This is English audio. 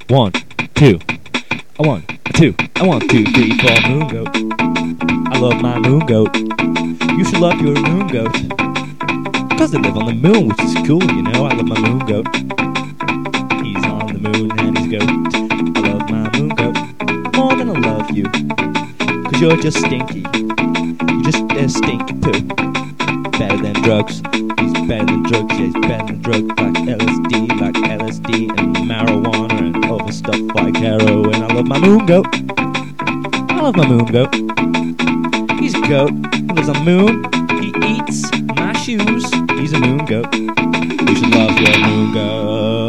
1, 2. A 1, a 2, a 1, 2, 3, 4. Moon goat. I love my moon goat. You should love your moon goat. Because they live on the moon, which is cool, you know. I love my moon goat. He's on the moon and he's goat. I love my moon goat more than I love you. Cause you're just stinky. You just stinky poo. Better than drugs. He's better than drugs. Yeah, he's better than drugs. Like LSD and marijuana and other stuff like heroin. I love my moon goat. I love my moon goat. He's a goat. He lives on the moon. He eats my shoes. He's a moon goat. You should love your moon goat.